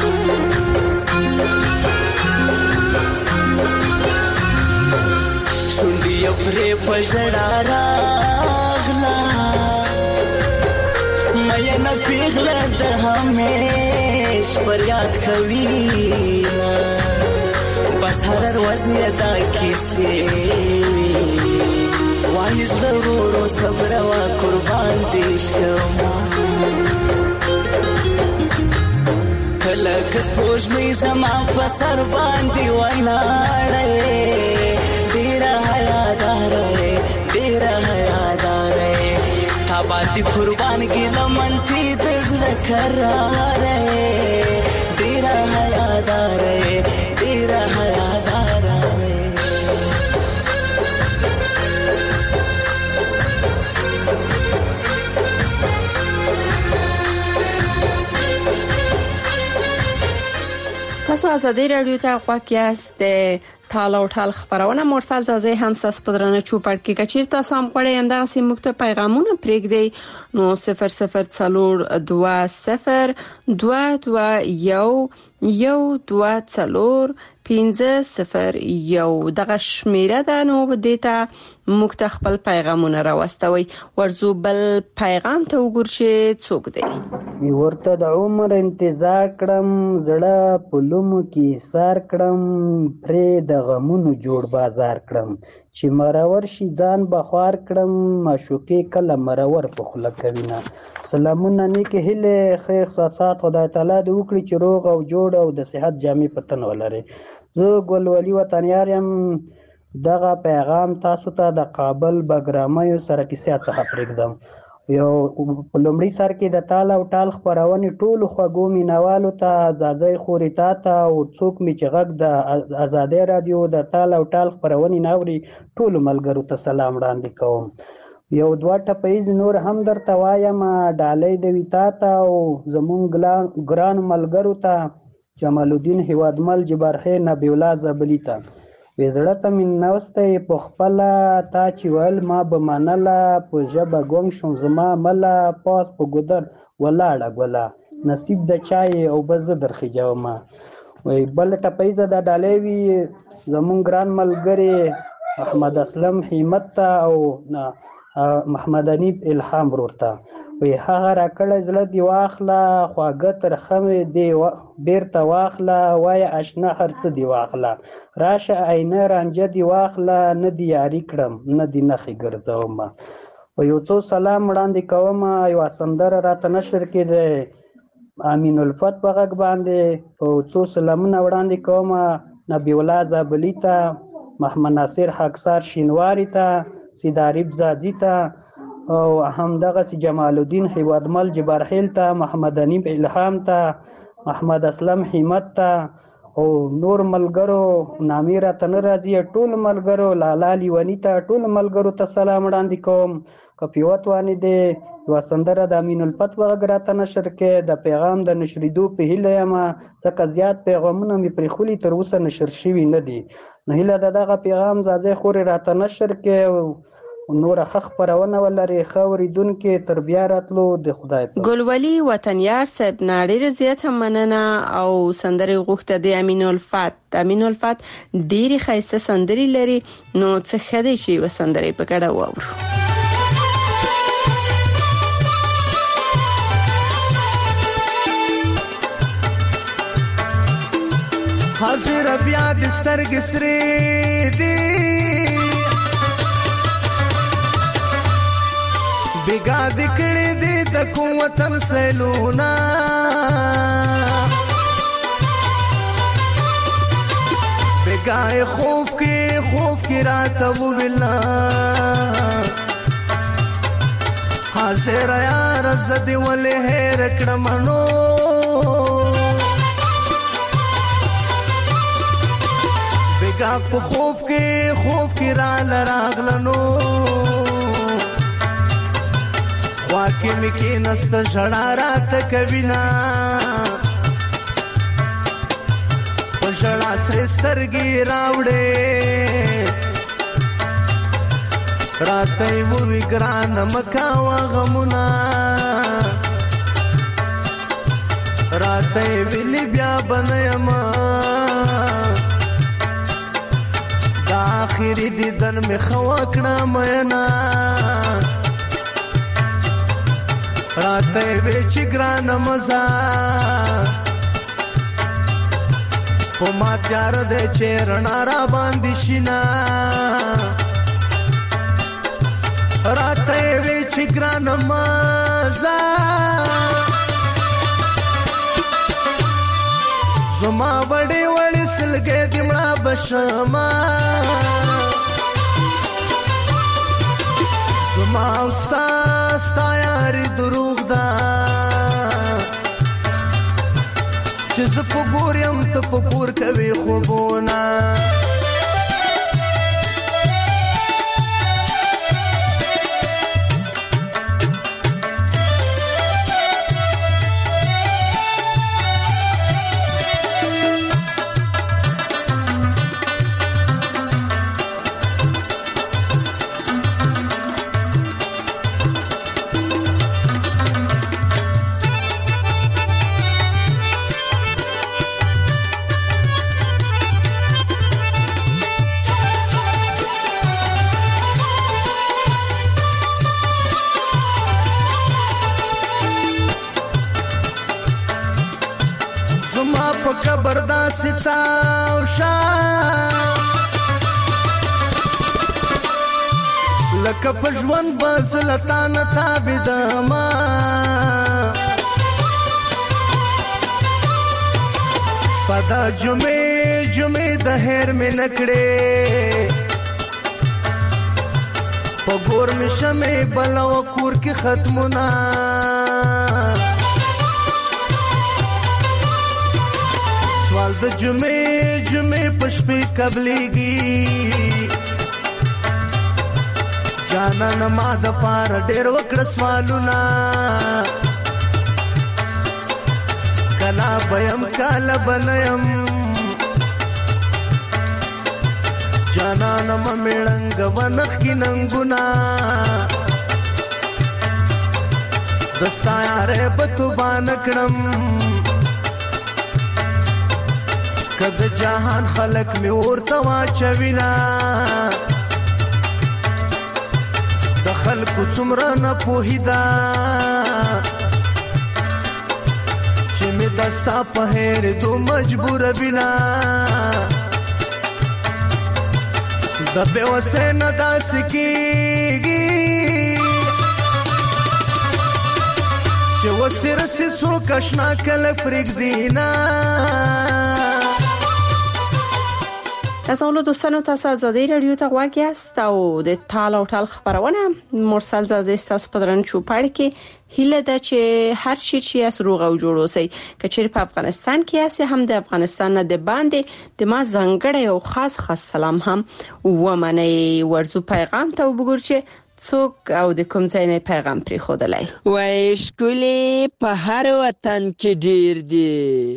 شونډې پرې پژړا راغلا مې نه پیغله د همیش پر یاد کوي بس هر ورځ یې دا کیسې وایي ضرور صبر وا قربان دي شما کله کس پوج مې زما په سر باندې ولاړې ډېر حیا دارې ډېر حیا دارې کی قربان کی لمن تھی دزړه قرار ډیر حیادار ډیر حیادار تاسو آزادی رادیو ته غوږ یاست. تاله او ټال خبرونه مرسل زازه هم ساس پدرانه چوپړ کې کچیر تاسو هم غواړئ هم دغه سیمه ته پیغامونه پرېږدئ نو صفر صفر څلور دوه صفر دوه دوه یو یو دوه څلور پنځه صفر یو دغه شمیره ده نو دیتا موږ ته خپل پیغامونه راوستوي. ورزو بل پیغام ته وګور چې څوک دی. ورته د عمر انتظار کړم زړه پلومو کې سار کړم پرې د غمونو جوړ بازار کړم چې مرور شي ځان بخوار کړم معشوقې کله مرور په خوله کوي نه. سلامونه نیکه هیله خیر احساسات خدای تعالی دې وکړي چې روغ او جوړ او د صحت جامې پتن ولري. زه ګلولي وطنیار یم. دغه پیغام تاسو ته د کابل بګرامیو سره کیسه څخه پرېږدم. یو په لومړي سر کې د تال او ټال خبرونې ټولو خوږو مینوالو ته ځاځی خوري تا ته او څوک مې چې غږ د آزادۍ رادیو د تال او ټال خبرونې ناوري ټولو ملګرو ته سلام وړاندې کوم. یو دوه ټپیز نور هم درته وایم ډالۍ د ویتا ته او زمونږ ګران ملګرو ته جمال الدین هیوادمل جبارخې نبی الله زبلی ته وزړه ته من نوسته په خپل تا چې ول ما به منله په ژبه ګوم شم زما مله پاس په ګدر ولاړه ګولا نصیب د چای او بز درخجاو ما وای بل ټپیزه د ډالۍ وی زمون ګران ملګری احمد اسلم همت او محمد انیب الهام ورته وی هغه را کړه زړه دی واخله خواږه تر خمه دی بیرته واخله وای آشنا هر څه دی واخله راشه عینه رانجه دی واخله نه دی یاري کړم نه دی نخي ګرځوم. او یو څو سلام وړاندې کوم. یو سندره راته نشر کړي امین الفت په غږ باندې او څو سلامونه وړاندې کوم نبی الله زابلی ته محمد ناصر حقسار شینواری ته سیداریب زاجی ته او هم دغه سي جمال الدین هیوادمل جبارخیل ته محمد انیب الهام ته محمد اسلم همت ته او نور ملګرو نامیره تن راځي ټول ملګرو لالا لیونی ته ټول ملګرو ته سلام وړاندې کوم. کپیوت وانی دی یو سندره د امین الفت وغیرہ نشر کې د پیغام د نشریدو په هیله یم څخه زیات پیغامونه می پرخولي تر اوسه نشر شوی نه دي. نو هیله دغه پیغام زازه خوري راته نشر کې نور خخ پرونه ولري خوریدونکو تر بیا راتلو د خدای په. ګلولي وطنیار صاحب ناړي رضایت مننه او سندري غوښته د امین الفت امین الفت ډيري خاصه سندري لري نو څه خدای شي وسندري په ګډه وورو. حاضر بیا د سترګ سرې دی بیگا دکڑی دی دکو وطن سیلونا بیگای خوف کی خوف کی رات ابو بلا حاضر یار زدی ولی ہے رکڑمانو بیگا پا خوف کی خوف کی را لراغلنو واکه مکی نست جړارات کوینا په جړا سره سترګي راوړې راته وو وګران مکا وغمنا راته ویلی بیا بنیم دا اخیری دیدن می خواکړه مینا راته وچ ګران مزا په ما تیار د چیرنا را باندې شینا راته وچ ګران مزا زما وړي وړي سلګې دمړه بشما زما او ستا ستا یاري دروغ ده چې زه په ګور یم ته په کور کوې خوبونه ستاو شا لکه په ژوند بزلتانه تابیدما شپه دا جمعې جمعې د هیر مې نکړې په ګور مې شمې بله و کور کې ختمونه سوال د جمعې جمعې په شپې قبلېږي جانانه ما د پاره ډېر وکړه سوالونه کله به یم کله به نه یم جانانه مه مېړنګه به نښکي ننګونه د ستا یارۍ به توبانه کړم که د جهان خلک مې ورته واچوینه د خلکو څومره ناپوهي ده چې مې د ستا په هېرېدو مجبوره وینه د بېوسۍ نه داسې کېږي چې وسې رسې څوک اشنا کله پرېږدي نه تاسو له دوستانو تاسو آزادۍ رادیو ته غواړئ یاست او د ټال او ټال خبرونه مرسل زازي تاسو په درن چوپړ کې هیله ده چې هر شي چې اس روغ او جوړ اوسئ کچېر په افغانستان کې اسه هم د افغانستان نه د باندې د ما زنګړې او خاص خاص سلام هم ومني ورزو پیغام ته وګورئ چې څوک او د کوم ځای نه پیغام پرې خودلای وای شکولې په هر وطن کې ډیر دی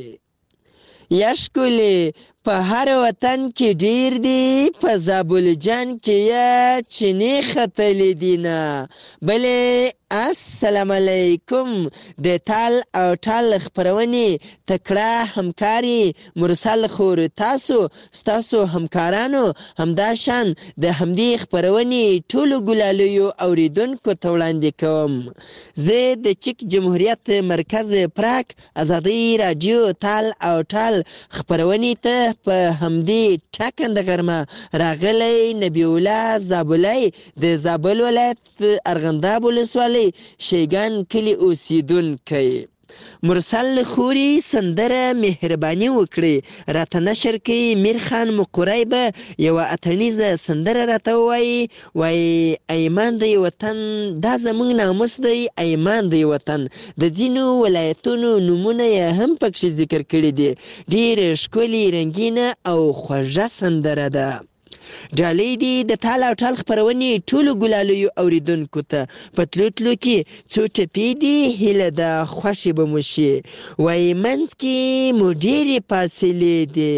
یا شکولې په هر وطن کې ډیر دی په زابل جان کې یا چینه خطلې دینا بلې السلام علیکم د ټال او ټال خبرونه تکړه همکاري مرسل خور تاسو تاسو همکارانو همداشان د همدې خبرونه ټولو ګلالیو اوریدونکو ته وړاندې کوم زه د چک جمهوریت مرکز پراک آزادۍ رادیو ټال او ټال خبرونه ته په همدې ټاکنده غرمه راغلی نبی الله زابلای د زابل ولایت ارغنداب ولسوالۍ شیګان کلی اوسیدونکی مرسل خوري سندره مهرباني وکړي راته نشر کوي میر خان مقری به یو اتنیزه سندره راته وایي وایي ایمان دی وطن دا زموږ ناموس دی ایمان دی وطن د ځینو ولایتونو نومونه یې هم پکښې ذکر کړي دي ډېر ښکلې رنګینه او خوږه سندره ده ډالۍ دي د ټال او ټال خبرونې ټولو ګلالیو اوریدونکو ته په تلو تلو کې څو ټپې دي هیله ده خوښې به مو شي وایي منځ کې مو ډېرې فاصلې دي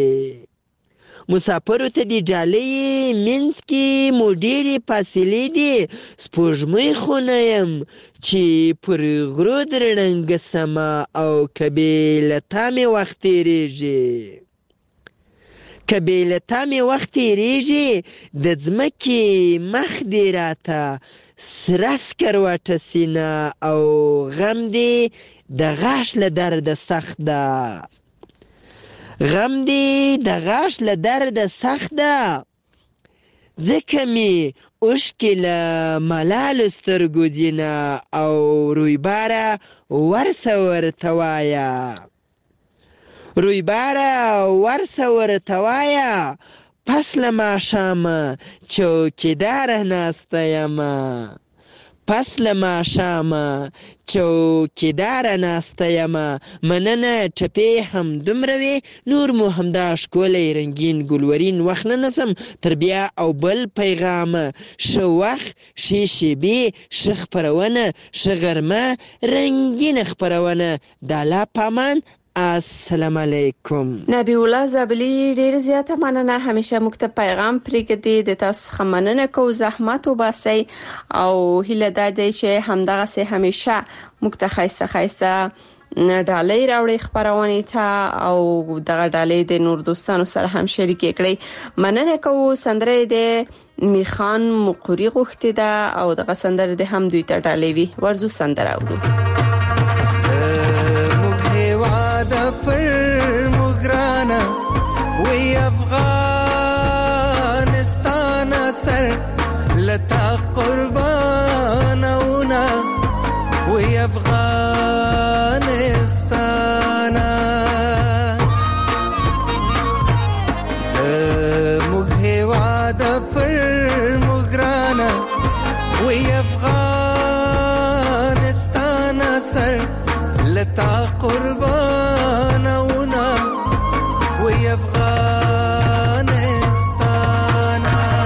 مسافرو ته دي ډالۍ منځ کې مو ډېرې فاصلې دي سپوږمۍ خو نه یم چې پر غرو درړنګه سمه او کبې له تا مې وخت تېرېږي کبې له تا مې وخت تېرېږي د ځمکې مخ دې راته سره سکروټه سینه او غم دې د غاښ له درده سخت ده غم دې د غاښ له درده سخت ده ځکه مې اوښکې له ملالو سترګو ځینه او رویباره ورسه ورته وایه رویباره ورسه ورته وایه پس له ماښامه چوکیداره ناسته یمه پس له ماښامه چوکیداره ناسته یمه مننه ټپې هم دومره وې نور مو همدا ښکلی رنګین ګلورین وخت نه نسم تر بیا او بل پیغامه ښه وخت ښې شېبې ښه خپرونه ښه غرمه رنګینه خپرونه د الله په امان السلام علیکم. نبی الله زابلی ډیر زیاته مننه همیشه موږ ته پیغام پرېږدي د تاسو څخه مننه کوو زحمت وباسئ او هیله ده چې همدغه سه همیشه موږ ته خایسته خایسته ډالۍ راوړي خبرونه ته او دغه ډالۍ د نور دوستانو سره هم شریک کړئ. مننه کوو. سندره د میخان مقری غوښتي ده او دغه سندره د هم دوی ته ډالۍ وي. ورزو سندره اورو. پر مگرانا وی افغانستان سر لتا قربانونا وی افغانستان زموږ هیواد پر مگرانا وی افغانستان سر لتا قربانونا وی افغانستان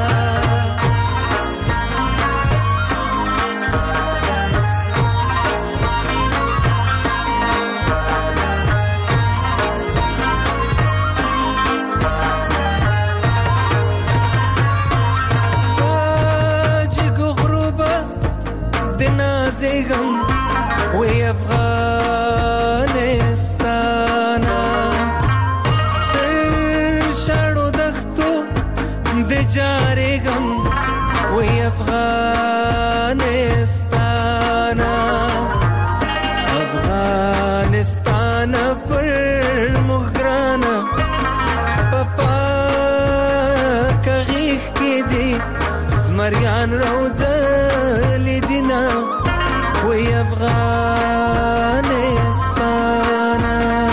باجی غروبا دنا زیغم وی افغانستان جارے غم وی افغانستان افغانستان پر مغرانا پپا کغیخ کی دی زمریان روزل دینا وی افغانستان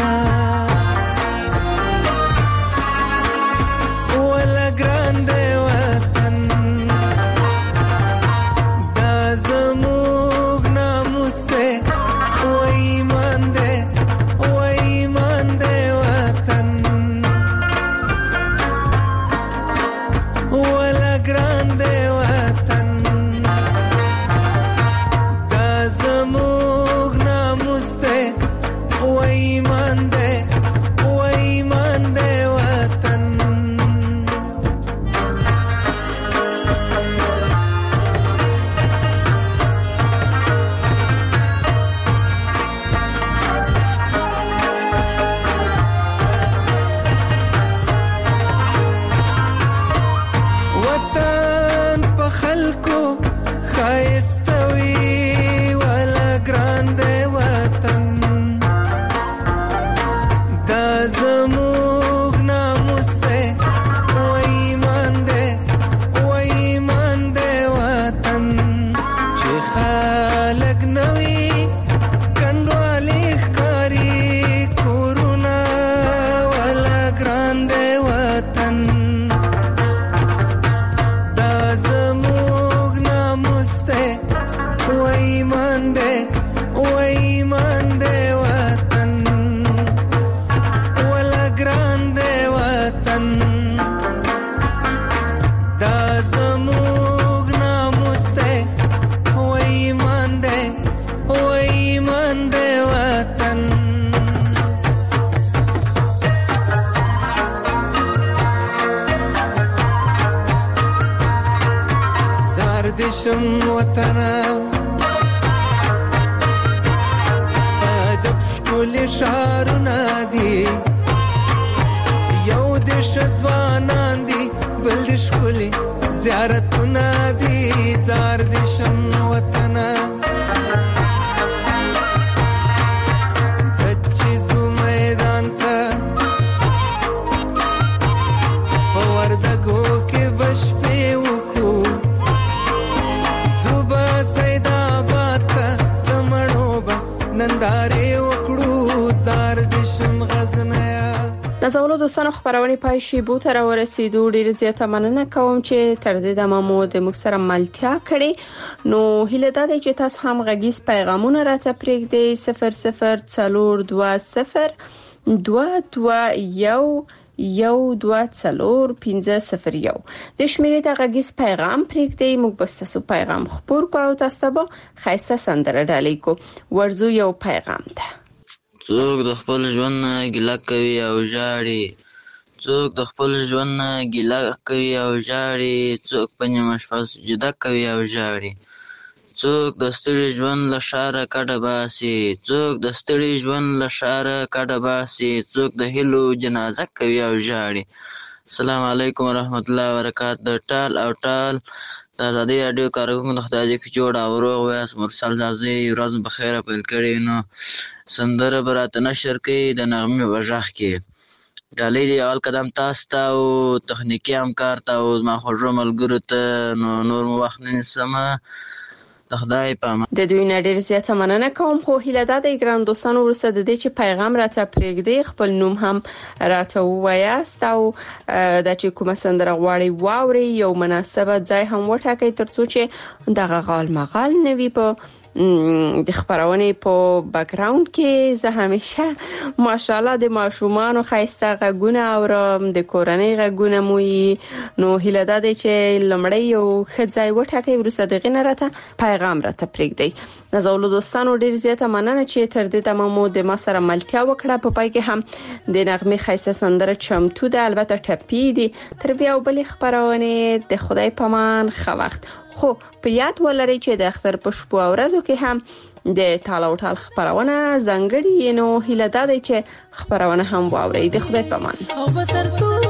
دشم وطنا سجب شکل شارنا دی یو دش ځوانان دی بل شکل زیارتنا دی زار دشم وطنا سچیزو میدان تا پوردگو کې بش په وکو نن نازولو دوستانو خبرونه پای شی بو تر ورسېدو ډیر زیاته مننه کوم چې تر دې د مامو د مکسر ملتیا کړي نو هیله ده چې تاسو هم غږیز پیغامونه راته پرېږدئ صفر صفر څلور دوه صفر دوه دوه یو یو دوه څلور پنځه صفر یو د شمیرې د غږیز پیغام پرېږدئ موږ به تاسو پیغام خبر کوو تاسو به خاصه سندره ډالۍ کو ورزو یو پیغام ده څوک د خپل ژوند نه ګیله کوي او ژاړي څوک د خپل ژوند نه ګیله کوي او ژاړي څوک په نیمه شپه سجده کوي او ژاړي څوک د ستړي ژوند له ښاره کډه باسي څوک د ستړي ژوند له ښاره کډه باسي څوک د هیلو جنازه کوي او ژاړي السلام علیکم ورحمت الله وبرکاته د ټال او ټال د آزادۍ راډیو کارکونکو د خدای دې جوړ او روغ وایاست مرسل زازي ورځ بخیر پیل کړی نو سندره به راته نشر کوي د نغمې په غږ کې ډالۍ دی اول قدم تاسو ته او تخنیکي همکار ته او زما خوږو ملګرو ته نو نور مو وخت نه نیسم د خدای په امان د دوی نه ډیر زیاته مننه کوم خو هیله ده د ګران دوستانو ورسره د دې چې پیغام راته پرېږدي خپل نوم هم راته ووایاست او د چې کومه سندره غواړي واوري یو مناسبه ځای هم وټاکئ ترڅو چې دغه غال مغال نوي په د خبرونه په بیک گراوند کې زه همیشه ماشاءالله د ماشومان خایسته غږونه اورم د کورنۍ غږونه مو نو هیله ده چې لمړی یو خځای وټاکي ورسره د غنراته پیغام راته پرېږدي نازولو دوستانو ډیر زیاته مننه چې تر دې تمامو د ما سره ملتیا وکړه په پای کې هم د نغمه خایسته سندره چمتو ده البته ټپی دي تر بیا بل خبرونه د خدای پامان خو وخت خو په یاد ولرئ چې د اختر په شپو او ورځو کې هم د تالا او ټال خبرونه زنګړي نو هیله ده چې خبرونه هم واورئ د خدای پامان